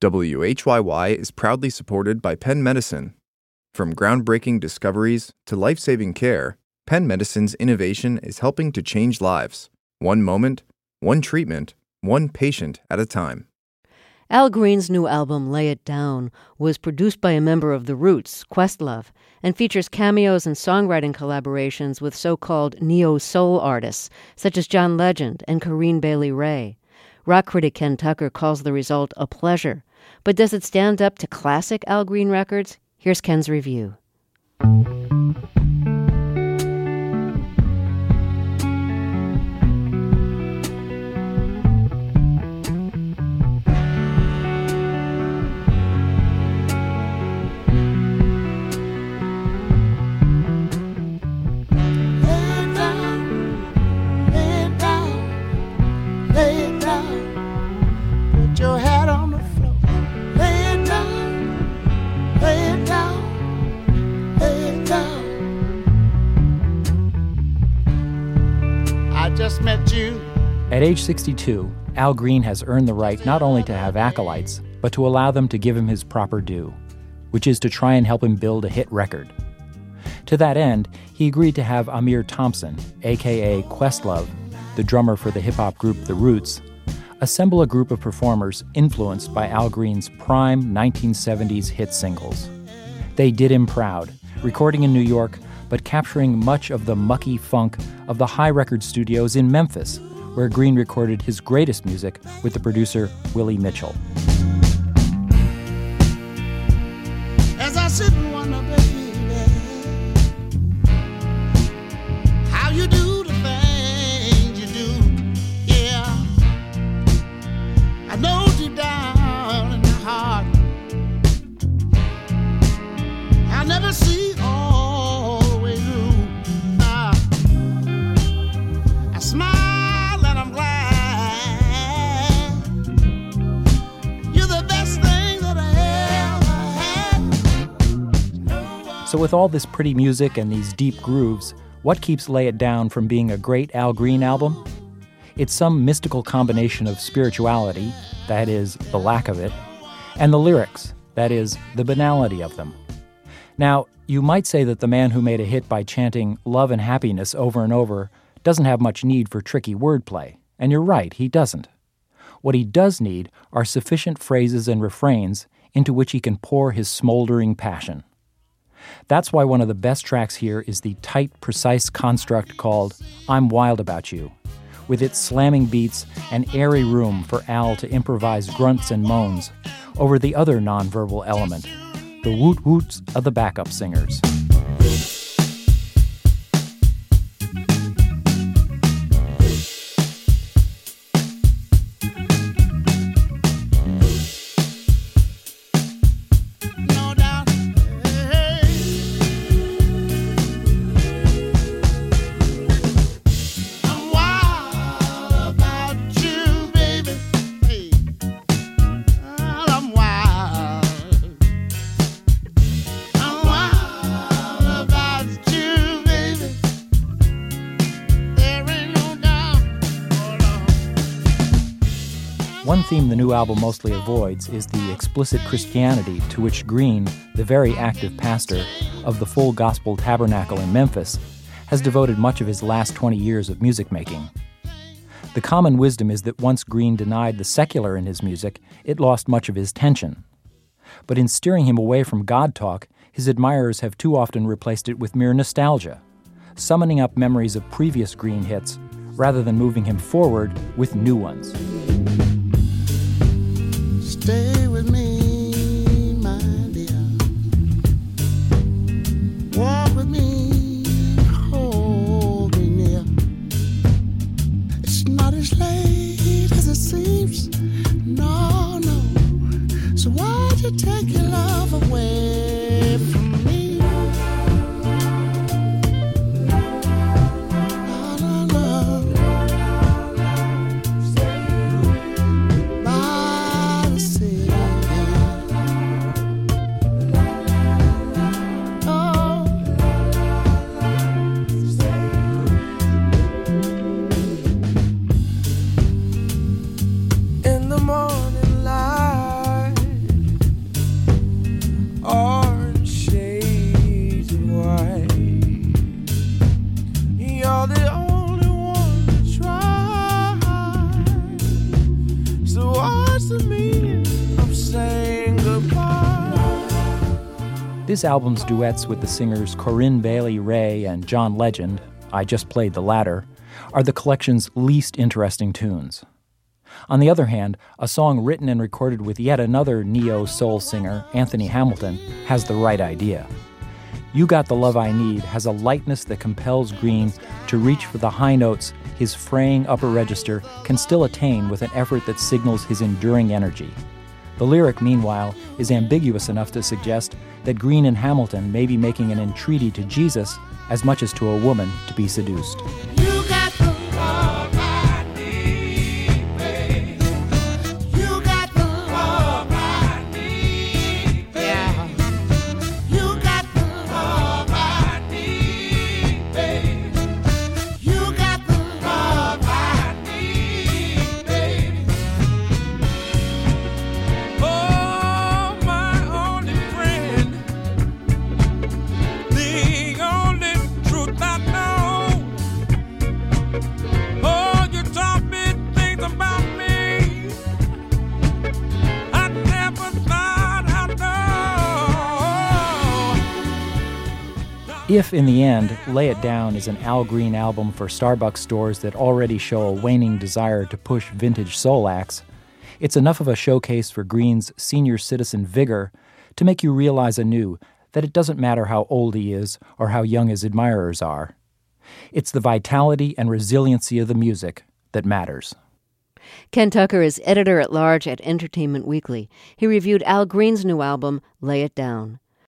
WHYY is proudly supported by Penn Medicine. From groundbreaking discoveries to life-saving care, Penn Medicine's innovation is helping to change lives. One moment, one treatment, one patient at a time. Al Green's new album, Lay It Down, was produced by a member of The Roots, Questlove, and features cameos and songwriting collaborations with so-called neo-soul artists, such as John Legend and Corinne Bailey Rae. Rock critic Ken Tucker calls the result a pleasure. But does it stand up to classic Al Green records? Here's Ken's review. At age 62, Al Green has earned the right not only to have acolytes, but to allow them to give him his proper due, which is to try and help him build a hit record. To that end, he agreed to have Amir Thompson, a.k.a. Questlove, the drummer for the hip-hop group The Roots, assemble a group of performers influenced by Al Green's prime 1970s hit singles. They did him proud, recording in New York, but capturing much of the mucky funk of the High Record Studios in Memphis, where Green recorded his greatest music with the producer Willie Mitchell. As I sit and wonder, baby, how you do the things you do, yeah. I know deep down in my heart, I'll never see all the way through. I smile. So with all this pretty music and these deep grooves, what keeps Lay It Down from being a great Al Green album? It's some mystical combination of spirituality, that is, the lack of it, and the lyrics, that is, the banality of them. Now, you might say that the man who made a hit by chanting love and happiness over and over doesn't have much need for tricky wordplay, and you're right, he doesn't. What he does need are sufficient phrases and refrains into which he can pour his smoldering passion. That's why one of the best tracks here is the tight, precise construct called I'm Wild About You, with its slamming beats and airy room for Al to improvise grunts and moans over the other nonverbal element, the woot-woots of the backup singers. One theme the new album mostly avoids is the explicit Christianity to which Green, the very active pastor of the Full Gospel Tabernacle in Memphis, has devoted much of his last 20 years of music making. The common wisdom is that once Green denied the secular in his music, it lost much of his tension. But in steering him away from God talk, his admirers have too often replaced it with mere nostalgia, summoning up memories of previous Green hits rather than moving him forward with new ones. Stay with me, my dear. Walk with me, hold me near. It's not as late as it seems, no, no. So why'd you take your love away from me? This album's duets with the singers Corinne Bailey Rae and John Legend, I just played the latter, are the collection's least interesting tunes. On the other hand, a song written and recorded with yet another neo-soul singer, Anthony Hamilton, has the right idea. You Got the Love I Need has a lightness that compels Green to reach for the high notes his fraying upper register can still attain with an effort that signals his enduring energy. The lyric, meanwhile, is ambiguous enough to suggest that Green and Hamilton may be making an entreaty to Jesus as much as to a woman to be seduced. You got the love I need, babe. You got the love I need, babe. You got the love I need, babe. You got the love I need, babe. Oh, my only friend, the only truth I know. Oh, you taught me things about me I never thought I'd know. If, in the end, Lay It Down is an Al Green album for Starbucks stores that already show a waning desire to push vintage soul acts, it's enough of a showcase for Green's senior citizen vigor to make you realize anew that it doesn't matter how old he is or how young his admirers are. It's the vitality and resiliency of the music that matters. Ken Tucker is editor-at-large at Entertainment Weekly. He reviewed Al Green's new album, Lay It Down.